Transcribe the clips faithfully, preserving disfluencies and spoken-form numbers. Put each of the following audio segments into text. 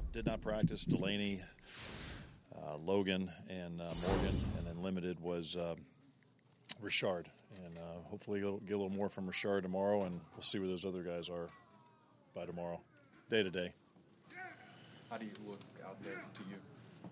did not practice, Delaney, uh, Logan, and uh, Morgan, and then limited was uh, Richard. And uh, hopefully we'll get a little more from Richard tomorrow, and we'll see where those other guys are by tomorrow, day to day. How do you look out there to you?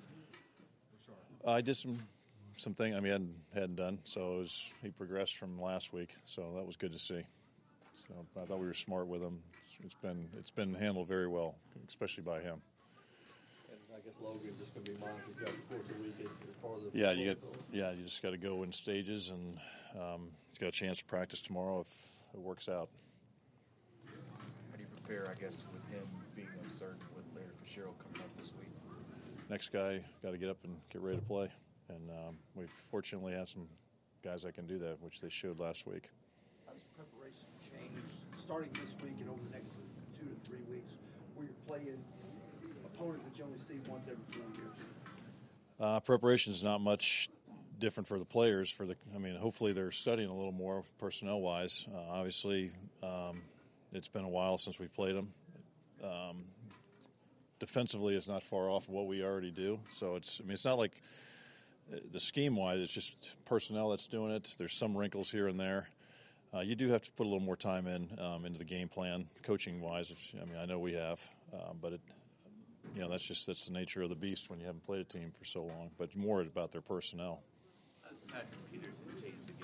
Uh, I did some some thing. I mean, I hadn't, hadn't done, so it was, he progressed from last week, so that was good to see. So I thought we were smart with him. It's been it's been handled very well, especially by him. And I guess Logan just going to be monitored throughout the course of the week as part of the yeah, you get yeah, you just got to go in stages, and um, he's got a chance to practice tomorrow if it works out. How do you prepare, I guess, with him being uncertain with Larry Fitzgerald coming up this week? Next guy got to get up and get ready to play, and um, we fortunately have some guys that can do that, which they showed last week. How does preparation change starting this week and over the next two to three weeks, where you're playing opponents that you only see once every four years? Uh, preparation is not much different for the players. For the, I mean, hopefully they're studying a little more personnel-wise. Uh, obviously, um, it's been a while since we've played them. Um, defensively, it's not far off of what we already do. So it's, I mean, it's not like the scheme-wise. It's just personnel that's doing it. There's some wrinkles here and there. Uh, you do have to put a little more time in um, into the game plan, coaching-wise. I mean, I know we have, uh, but it, you know, that's just that's the nature of the beast when you haven't played a team for so long. But it's more about their personnel. How does Patrick Peterson change the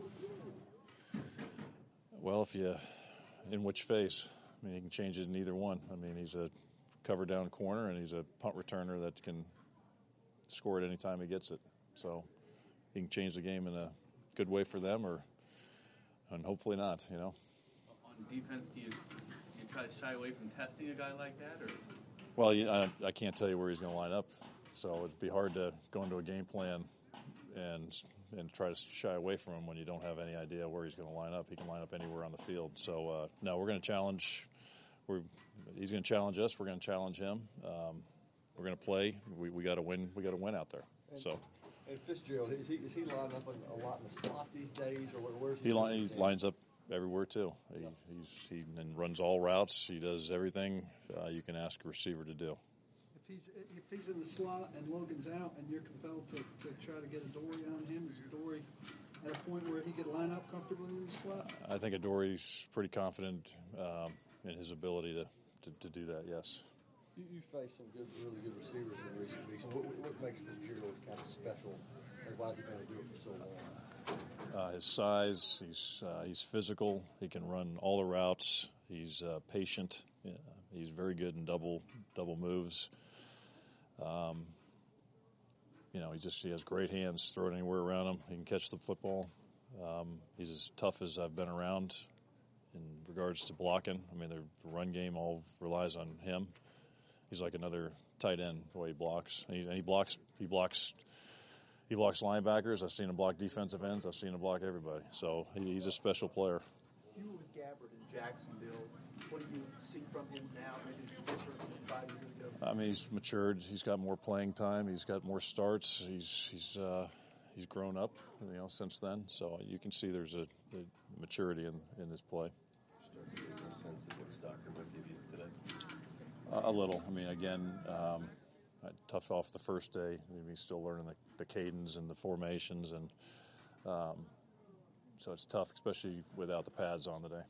game? Well, if you, in which phase? I mean, he can change it in either one. I mean, he's a cover down corner, and he's a punt returner that can score at any time he gets it. So he can change the game in a good way for them, or and hopefully not. You know. On defense, do you do you try to shy away from testing a guy like that, or? Well, you, I, I can't tell you where he's going to line up, so it'd be hard to go into a game plan and and try to shy away from him when you don't have any idea where he's going to line up. He can line up anywhere on the field. So uh, no, we're going to challenge. We're he's going to challenge us. We're going to challenge him. Um, we're going to play. We we got to win. We got to win out there. And, so. And Fitzgerald, is he is he lining up a lot in the slot these days, or where's he? He, li- he lines up everywhere too. He yeah. he's he and runs all routes. He does everything uh, you can ask a receiver to do. If he's if he's in the slot and Logan's out, and you're compelled to, to try to get Adoree on him, is Adoree at a point where he could line up comfortably in the slot? I think Adoree's pretty confident um, in his ability to, to, to do that. Yes. You, you faced some good, really good receivers in recent weeks. What, what makes Fitzgerald kind of special, and why is he going to do it for so long? Uh, his size, he's uh, he's physical. He can run all the routes. He's uh, patient. Yeah, he's very good in double double moves. Um, you know, he just he has great hands. Throw it anywhere around him. He can catch the football. Um, he's as tough as I've been around in regards to blocking. I mean, the run game all relies on him. He's like another tight end the way he blocks. And he, and he blocks. He blocks. He blocks linebackers. I've seen him block defensive ends. I've seen him block everybody. So he, he's a special player. You were with Gabbard in Jacksonville. What do you see from him now? Maybe it's different from five years ago. I mean, he's matured. He's got more playing time. He's got more starts. He's he's uh, he's grown up, you know, since then. So you can see there's a, a maturity in, in his play. Sense of what Stocker might give you today. A little. I mean, again, um, tough off the first day. I mean, he's still learning the, the cadence and the formations, and um, so it's tough, especially without the pads on today.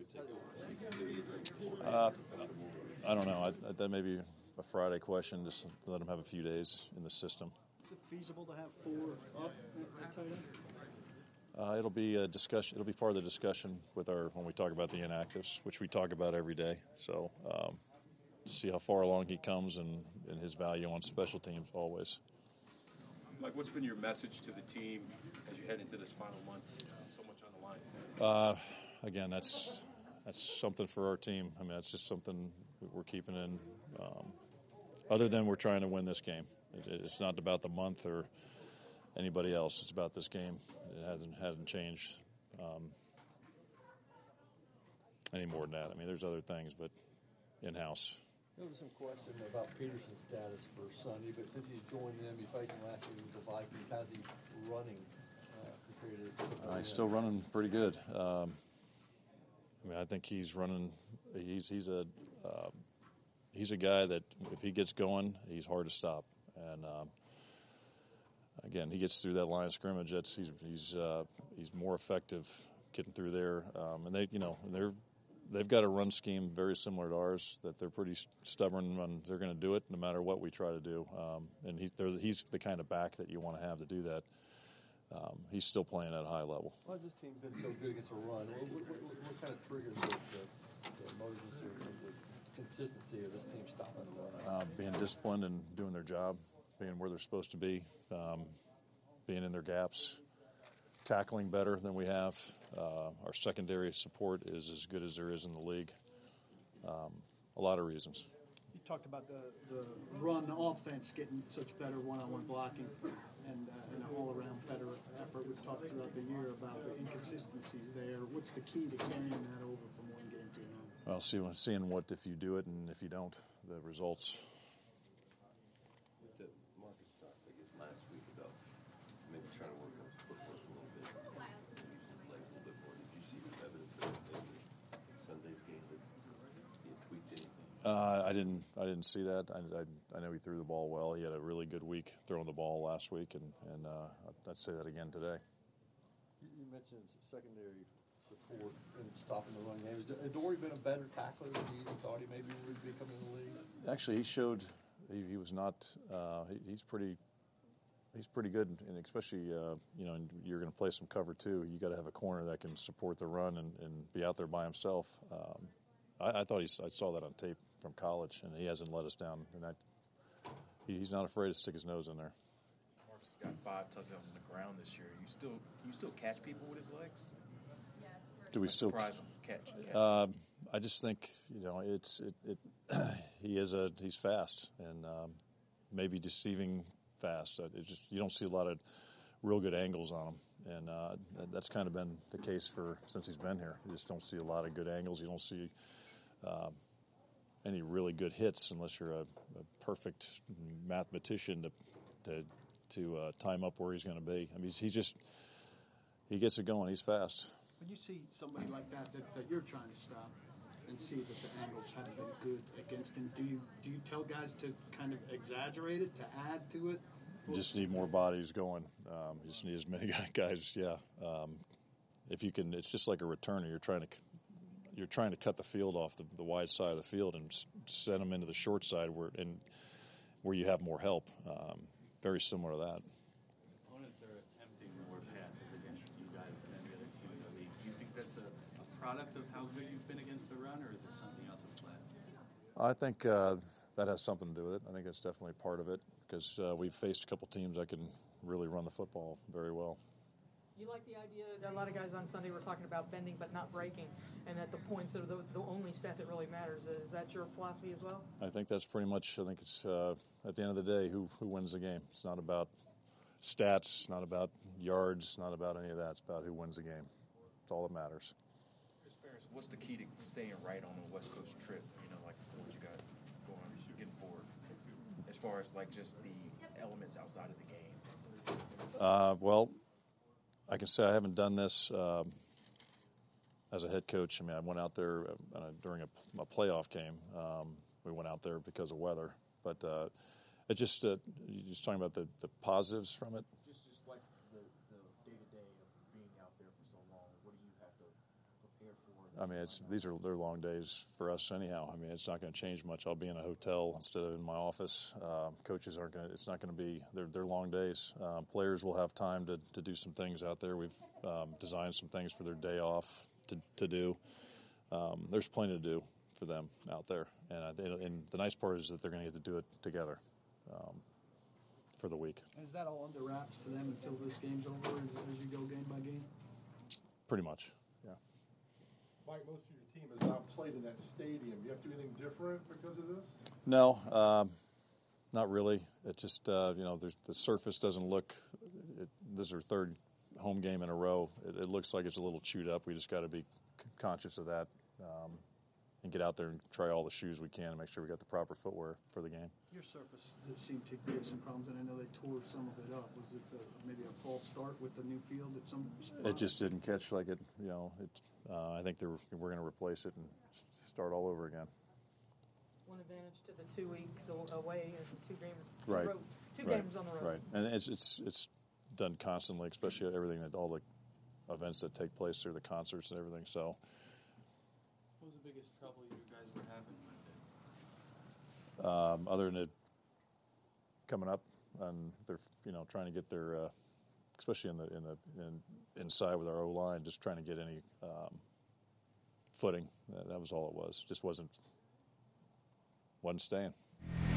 Uh, I don't know. I, I, that may be a Friday question. Just let him have a few days in the system. Is it feasible to have four up at tight end? Uh, it'll be a discussion. It'll be part of the discussion with our when we talk about the inactives, which we talk about every day. So. Um, To see how far along he comes and, and his value on special teams always. Mike, what's been your message to the team as you head into this final month? So much on the line. Uh, again, that's that's something for our team. I mean, that's just something we're keeping in. Um, other than we're trying to win this game, it, it's not about the month or anybody else. It's about this game. It hasn't hasn't changed um, any more than that. I mean, there's other things, but in-house. There was some question about Peterson's status for Sunday, but since he's joined them, he faced him last week with the Vikings. How's he running uh, compared to? Uh, he's still running pretty good. Um, I mean, I think he's running. He's he's a uh, he's a guy that if he gets going, he's hard to stop. And um, again, he gets through that line of scrimmage. That's he's he's uh, he's more effective getting through there. Um, and they, you know, they're they've got a run scheme very similar to ours. That they're pretty stubborn and they're going to do it no matter what we try to do. Um, and he, he's the kind of back that you want to have to do that. Um, he's still playing at a high level. Why has this team been so good against a run? What, what, what, what kind of triggers the, the, the emergence or the consistency of this team stopping the run? Uh, being disciplined and doing their job, being where they're supposed to be, um, being in their gaps, tackling better than we have. Uh, our secondary support is as good as there is in the league. Um, a lot of reasons. You talked about the, the run offense getting such better one-on-one blocking and, uh, and an all-around better effort. We've talked throughout the year about the inconsistencies there. What's the key to carrying that over from one game to another? Well, see, seeing what if you do it and if you don't, the results. But, uh, Marcus talked, I guess, last week about maybe trying to work on his footwork a little bit, use his legs a little bit more. Did you see some evidence of that in Sunday's game that he had tweaked anything? Uh, I didn't. I didn't see that. I, I, I know he threw the ball well. He had a really good week throwing the ball last week, and and uh, I'd say that again today. You, you mentioned secondary support and stopping the run game. Has Dory been a better tackler than you even thought he maybe would be coming in the league? Actually, he showed he, he was not. Uh, he, he's pretty. He's pretty good, and especially uh, you know, and you're going to play some cover too. You got to have a corner that can support the run and, and be out there by himself. Um, I, I thought he. I saw that on tape from college, and he hasn't let us down. And I, he, he's not afraid to stick his nose in there. Marcus got five touchdowns on the ground this year. You still, you still catch people with his legs? Do we Like still surprise him, catch? catch. Um, I just think you know it's it. it he is a he's fast and um, maybe deceiving fast. It's just you don't see a lot of real good angles on him, and uh, that's kind of been the case for since he's been here. You just don't see a lot of good angles. You don't see um, any really good hits unless you're a, a perfect mathematician to to to uh, time up where he's going to be. I mean, he's, he's just he gets it going. He's fast. When you see somebody like that, that that you're trying to stop and see that the angles haven't been good against him, do you do you tell guys to kind of exaggerate it, to add to it? You just need more bodies going. Um, you just need as many guys. Yeah. Um, if you can, it's just like a returner. You're trying to you're trying to cut the field off the, the wide side of the field and send them into the short side where and where you have more help. Um, very similar to that. Opponents are attempting more passes against you guys than any other team in the league. Do you think that's a, a product of how good you've been against the run, or is there something else at play? I think uh, that has something to do with it. I think that's definitely part of it because uh, we've faced a couple teams that can really run the football very well. You like the idea that a lot of guys on Sunday were talking about bending but not breaking, and that the points are the, the only stat that really matters. Is that your philosophy as well? I think that's pretty much. I think it's uh, at the end of the day who who wins the game. It's not about stats, not about yards, not about any of that. It's about who wins the game. It's all that matters. Chris Ferris, what's the key to staying right on a West Coast trip? You know, like what you got going, getting forward, as far as like just the elements outside of the game. Uh, well, I can say I haven't done this um, as a head coach. I mean, I went out there uh, during a, a playoff game. Um, we went out there because of weather, but uh, it just uh, you're just talking about the, the positives from it. Just, just like the, the day-to-day of being out there for so long, what do you have to prepare for? I mean, it's these are they're long days for us anyhow. I mean, it's not going to change much. I'll be in a hotel instead of in my office. Uh, coaches aren't going to. It's not going to be. They're they're long days. Um, players will have time to, to do some things out there. We've um, designed some things for their day off to to do. Um, there's plenty to do for them out there, and I, and the nice part is that they're going to get to do it together um, for the week. Is that all under wraps to them until this game's over, as, as you go game by game? Pretty much, yeah. Mike, most of your team has not played in that stadium. Do you have to do anything different because of this? No, um, not really. It just, uh, you know, the surface doesn't look, it, this is our third home game in a row. It, it looks like it's a little chewed up. We just got to be c- conscious of that um, and get out there and try all the shoes we can and make sure we got the proper footwear for the game. Your surface did seem to give some problems, and I know they tore some of it up. Was it the, maybe a false start with the new field at some spot? It just didn't catch like it, you know, it, uh, I think they're, we're going to replace it and start all over again. one advantage to the two weeks a- away and two game Right. road, two Right. games on the road. Right, and it's it's it's done constantly, especially everything that all the events that take place through the concerts and everything. So, What was the biggest trouble you guys were having with it? um, other than it coming up, and they're you know trying to get their, uh, especially in the in the in, inside with our O line, just trying to get any um, footing. That, that was all it was. Just wasn't wasn't staying.